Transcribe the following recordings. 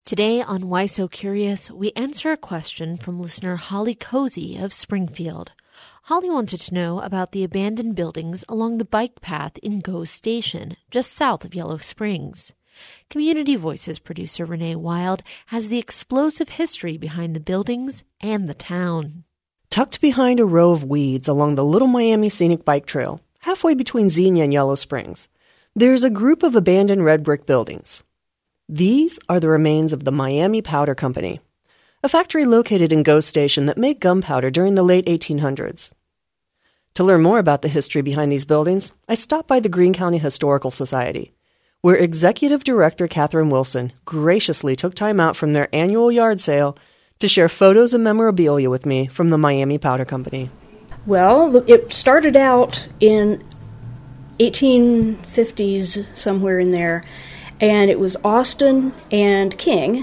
Today on Why So Curious, we answer a question from listener Holly Cozy of Springfield. Holly wanted to know about the abandoned buildings along the bike path in Goes Station, just south of Yellow Springs. Community Voices producer Renee Wild has the explosive history behind the buildings and the town. Tucked behind a row of weeds along the Little Miami Scenic Bike Trail, halfway between Xenia and Yellow Springs, there's a group of abandoned red brick buildings. These are the remains of the Miami Powder Company, a factory located in Goes Station that made gunpowder during the late 1800s. To learn more about the history behind these buildings, I stopped by the Greene County Historical Society, where Executive Director Catherine Wilson graciously took time out from their annual yard sale to share photos and memorabilia with me from the Miami Powder Company. Well, it started out in 1850s, somewhere in there, and it was Austin and King,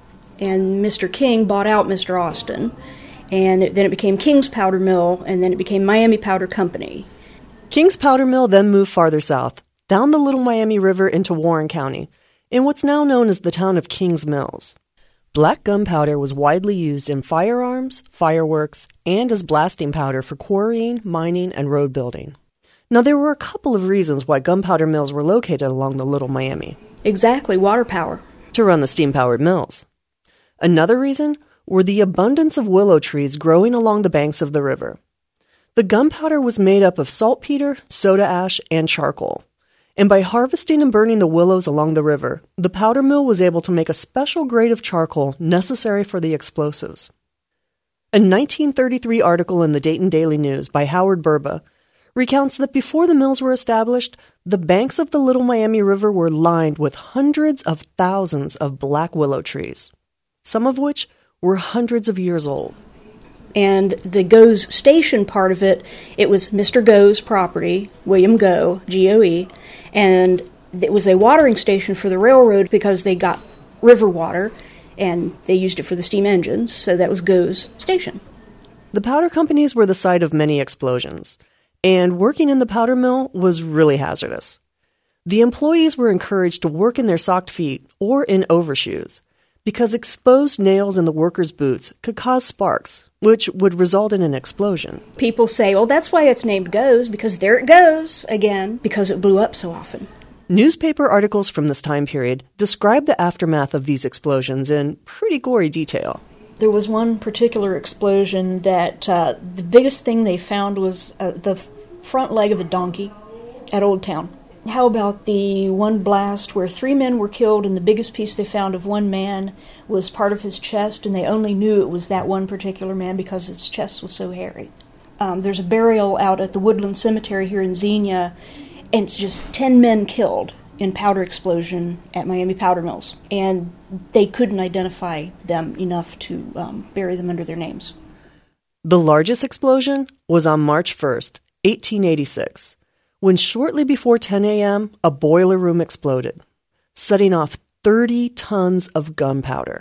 and Mr. King bought out Mr. Austin, and then it became King's Powder Mill, and then it became Miami Powder Company. King's Powder Mill then moved farther south, down the Little Miami River into Warren County, in what's now known as the town of Kings Mills. Black gunpowder was widely used in firearms, fireworks, and as blasting powder for quarrying, mining, and road building. Now, there were a couple of reasons why gunpowder mills were located along the Little Miami. Exactly, water power. To run the steam-powered mills. Another reason were the abundance of willow trees growing along the banks of the river. The gunpowder was made up of saltpeter, soda ash, and charcoal. And by harvesting and burning the willows along the river, the powder mill was able to make a special grade of charcoal necessary for the explosives. A 1933 article in the Dayton Daily News by Howard Burba recounts that before the mills were established, the banks of the Little Miami River were lined with hundreds of thousands of black willow trees, some of which were hundreds of years old. And the Goes Station part of it, it was Mr. Goes' property, William Goe, G-O-E, and it was a watering station for the railroad because they got river water, and they used it for the steam engines, so that was Goes Station. The powder companies were the site of many explosions, and working in the powder mill was really hazardous. The employees were encouraged to work in their socked feet or in overshoes, because exposed nails in the workers' boots could cause sparks, which would result in an explosion. People say, well, that's why it's named Goes, because there it goes again, because it blew up so often. Newspaper articles from this time period describe the aftermath of these explosions in pretty gory detail. There was one particular explosion that the biggest thing they found was the front leg of a donkey at Old Town. How about the one blast where 3 men were killed and the biggest piece they found of one man was part of his chest, and they only knew it was that one particular man because his chest was so hairy. There's a burial out at the Woodland Cemetery here in Xenia, and it's just 10 men killed in powder explosion at Miami Powder Mills, and they couldn't identify them enough to bury them under their names. The largest explosion was on March 1st, 1886, when shortly before 10 a.m., a boiler room exploded, setting off 30 tons of gunpowder.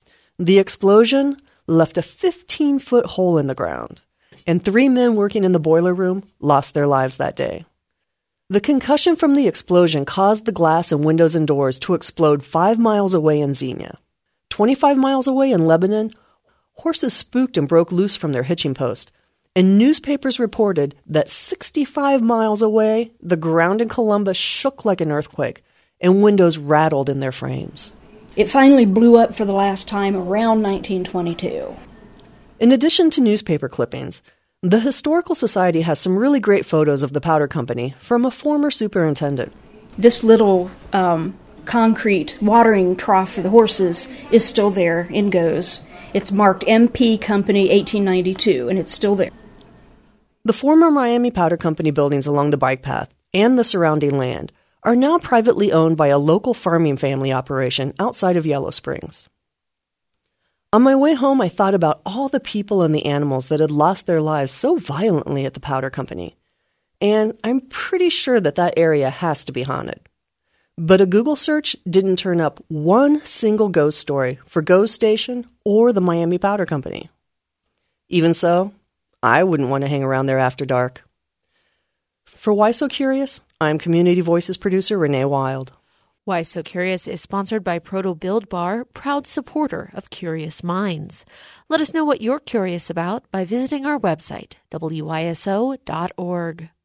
The explosion left a 15-foot hole in the ground, and 3 men working in the boiler room lost their lives that day. The concussion from the explosion caused the glass and windows and doors to explode 5 miles away in Xenia. 25 miles away in Lebanon, horses spooked and broke loose from their hitching post, and newspapers reported that 65 miles away, the ground in Columbus shook like an earthquake, and windows rattled in their frames. It finally blew up for the last time around 1922. In addition to newspaper clippings, the Historical Society has some really great photos of the Powder Company from a former superintendent. This little concrete watering trough for the horses is still there in Goes. It's marked MP Company 1892, and it's still there. The former Miami Powder Company buildings along the bike path and the surrounding land are now privately owned by a local farming family operation outside of Yellow Springs. On my way home, I thought about all the people and the animals that had lost their lives so violently at the Powder Company, and I'm pretty sure that area has to be haunted. But a Google search didn't turn up one single ghost story for Goes Station or the Miami Powder Company. Even so, I wouldn't want to hang around there after dark. For Why So Curious, I'm Community Voices producer Renee Wild. Why So Curious is sponsored by Proto Build Bar, proud supporter of Curious Minds. Let us know what you're curious about by visiting our website, wyso.org.